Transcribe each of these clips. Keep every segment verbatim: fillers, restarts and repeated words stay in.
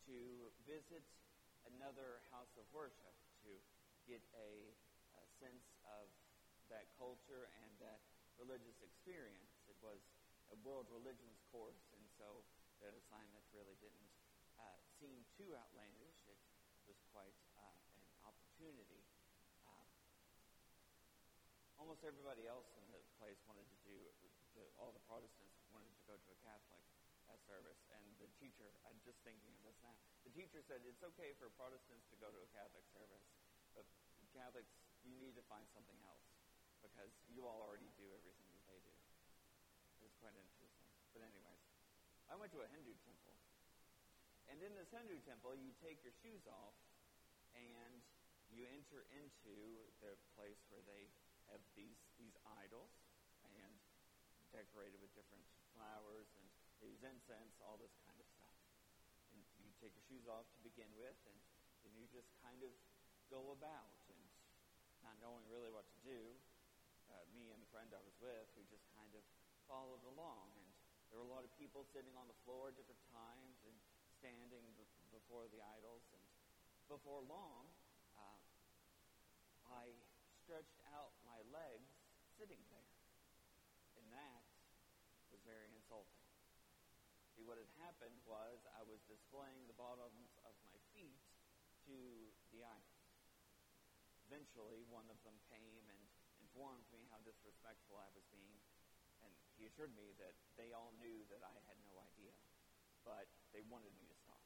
to visit another house of worship, to get a, a sense of that culture and that religious experience. It was a world religions course, and so that assignment really didn't uh, seem too outlandish. It was quite uh, an opportunity. Um, almost everybody else in the place wanted to do, the, all the Protestants wanted to go to a Catholic uh, service, and the teacher, I'm just thinking of this now, the teacher said it's okay for Protestants to go to a Catholic service, but Catholics, you need to find something else, because you all already do everything that they do. It was quite interesting. But anyways, I went to a Hindu temple. And in this Hindu temple, you take your shoes off, and you enter into the place where they have these, these idols, and decorated with different flowers, and they use incense, all this kind of stuff. And you take your shoes off to begin with, and then you just kind of go about, and not knowing really what to do. Uh, me and the friend I was with, we just kind of followed along, and there were a lot of people sitting on the floor at different times and standing b- before the idols, and before long, uh, I stretched out my legs sitting there, and that was very insulting. See, what had happened was I was displaying the bottoms of my feet to the idols. Eventually, one of them came and informed me how disrespectful I was being, and he assured me that they all knew that I had no idea, but they wanted me to stop.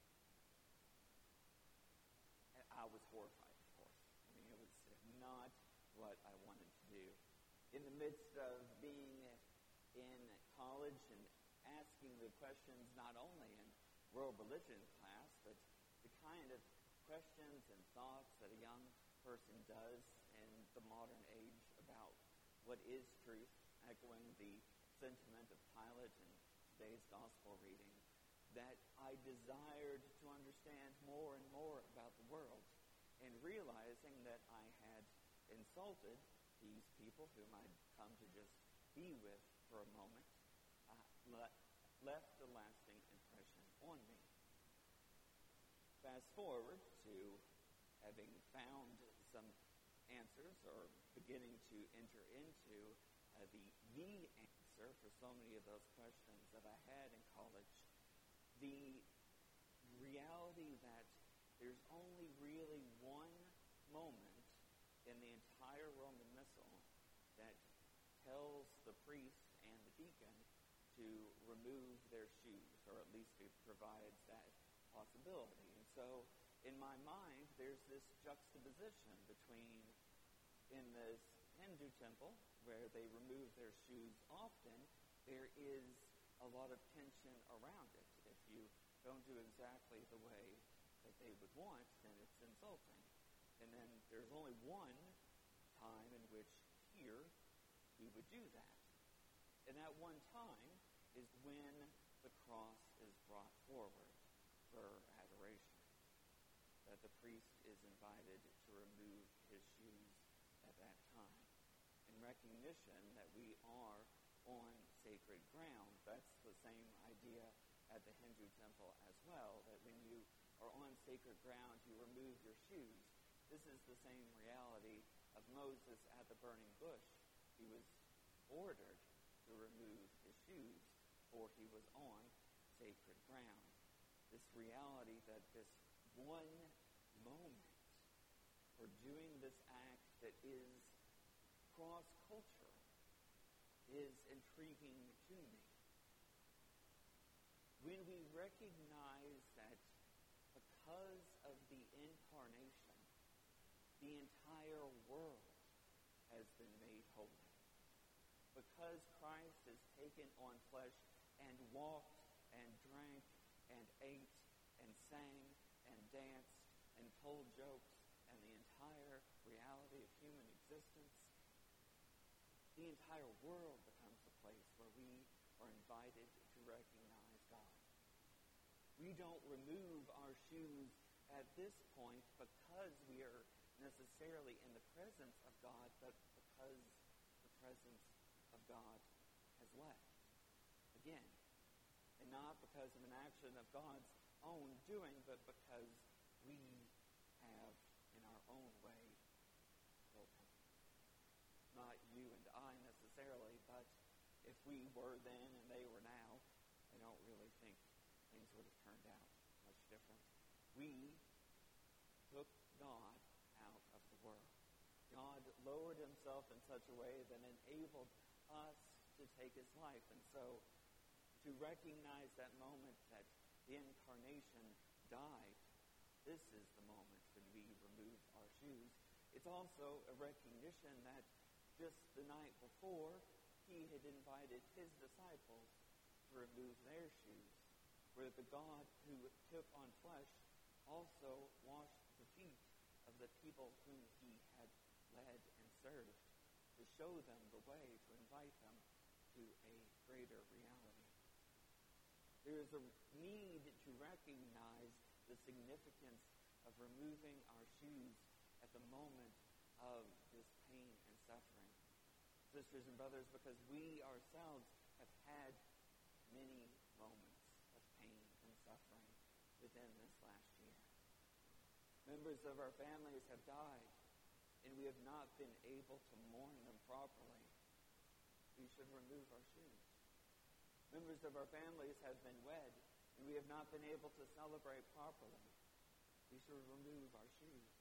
And I was horrified, of course. I mean, it was not what I wanted to do. In the midst of being in college and asking the questions not only in world religion class, but the kind of questions and thoughts that a young person does in the modern age about what is truth, echoing the sentiment of Pilate in today's gospel reading, that I desired to understand more and more about the world, and realizing that I had insulted these people whom I'd come to just be with for a moment, uh, le- left a lasting impression on me. Fast forward to having found some answers, or beginning to enter into uh, the the answer for so many of those questions that I had in college, the reality that there's only really one moment in the entire Roman Missal that tells the priest and the deacon to remove their shoes, or at least it provides that possibility. And so, in my mind, there's this juxtaposition between, in this Hindu temple, where they remove their shoes often, there is a lot of tension around it. If you don't do exactly the way that they would want, then it's insulting. And then there's only one time in which here we would do that. And that one time is when the cross is brought forward for adoration. That the priest is invited to remove his shoes at that time, in recognition that we are on sacred ground. That's the same idea at the Hindu temple as well, that when you are on sacred ground, you remove your shoes. This is the same reality of Moses at the burning bush. He was ordered to remove his shoes, for he was on sacred ground. This reality that this one moment for doing this act that is cross-culture is intriguing to me. When we recognize that because of the incarnation, the entire world has been made holy. Because Christ has taken on flesh and walked and drank and ate and sang and danced and told jokes, and the entire reality of human existence, the entire world becomes a place where we are invited to recognize God. We don't remove our shoes at this point because we are necessarily in the presence of God, but because the presence of God has left. Again, and not because of an action of God's own doing, but because we have, in our own way, killed him. Not you and I necessarily, but if we were then and they were now, I don't really think things would have turned out much different. We took God out of the world. God lowered himself in such a way that enabled us to take his life. And so to recognize that moment that the incarnation died, this is the moment when we remove our shoes. It's also a recognition that just the night before, he had invited his disciples to remove their shoes, where the God who took on flesh also washed the feet of the people whom he had led and served, to show them the way, to invite them to a greater reality. There is a need to recognize the significance of removing our shoes at the moment of this pain and suffering. Sisters and brothers, because we ourselves have had many moments of pain and suffering within this last year. Members of our families have died, and we have not been able to mourn them properly. We should remove our shoes. Members of our families have been wed, and we have not been able to celebrate properly. We should remove our shoes.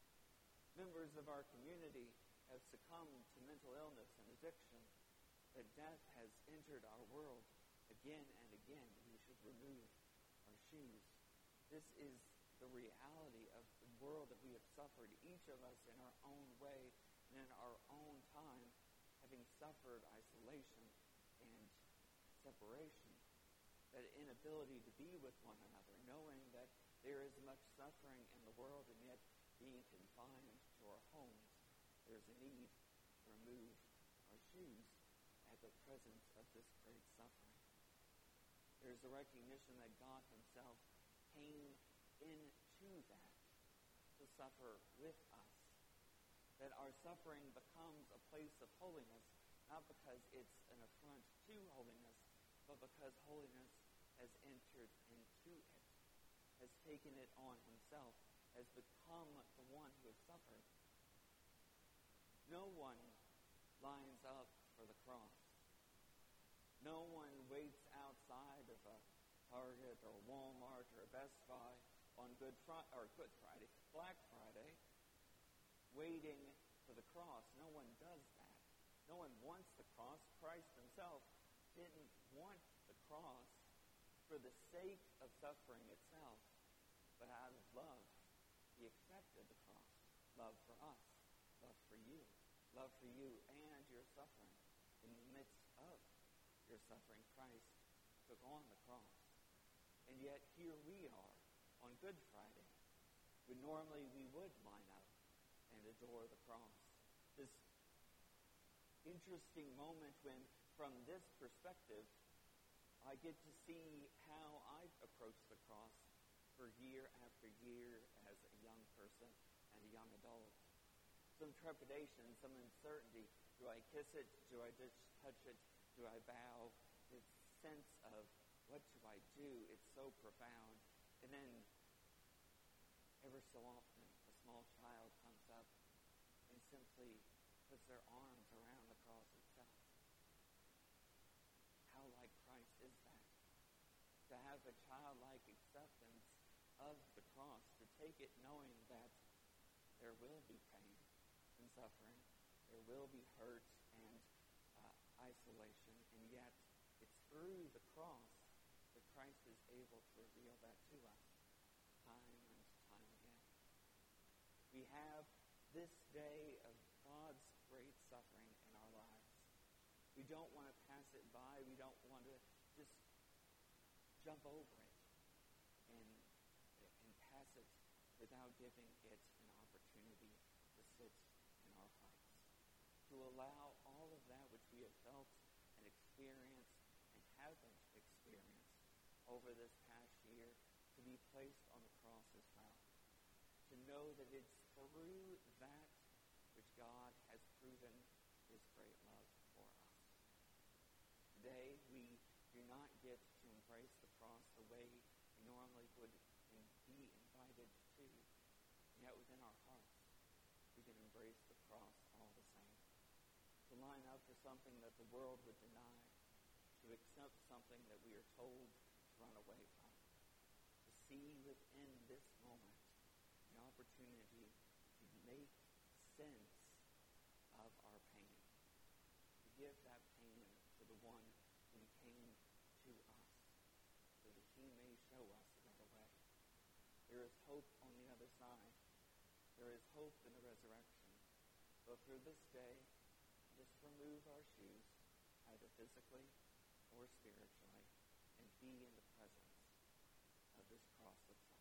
Members of our community have succumbed to mental illness and addiction, that death has entered our world again and again. We should remove our shoes. This is the reality of the world that we have suffered, each of us in our own way and in our own time, having suffered isolation and separation, that inability to be with one another, knowing that there is much suffering in the world, and yet being confined to our homes, there's a need to remove our shoes at the presence of this great suffering. There's a recognition that God himself came into that to suffer with us, that our suffering becomes a place of holiness, not because it's an affront to holiness, but because holiness has entered into it, has taken it on himself, has become the one who has suffered. No one lines up for the cross. No one waits outside of a Target or Walmart or a Best Buy on Good Friday or Good Friday, Black Friday, waiting for the cross. No one does that. No one wants the cross. Christ himself didn't want the cross for the sake of suffering itself, but out of love, he accepted the cross. Love for us, love for you, love for you and your suffering. In the midst of your suffering, Christ took on the cross. And yet here we are on Good Friday, when normally we would line up and adore the cross. This interesting moment when, from this perspective, I get to see how I've approached the cross for year after year as a young person and a young adult. Some trepidation, some uncertainty. Do I kiss it? Do I just touch it? Do I bow? This sense of, what do I do? It's so profound. And then, ever so often, a small child comes up and simply puts their arms around the cross itself. How like Christ is that? To have a childlike acceptance of the cross, to take it knowing that there will be pain and suffering, there will be hurt and uh, isolation, and yet it's through the cross that Christ is able to reveal that to us time and time again. We have this day of God's great suffering in our lives. We don't want to pass it by. We don't want to just jump over it and, and pass it without giving it an opportunity to sit in our hearts. To allow all of that which we have felt and experienced and haven't experienced over this past year to be placed on the cross as well. To know that it's through that which God has proven his great love for us. Today, we do not get to embrace the cross the way we normally would baggage too. And yet within our hearts, we can embrace the cross all the same. To line up for something that the world would deny, to accept something that we are told to run away from, to see within this moment an opportunity to make sense of our pain, to give that pain to the one who came to us, so that he may show us another way. There is hope on the other side. There is hope in the resurrection. But for this day, let us remove our shoes, either physically or spiritually, and be in the presence of this cross of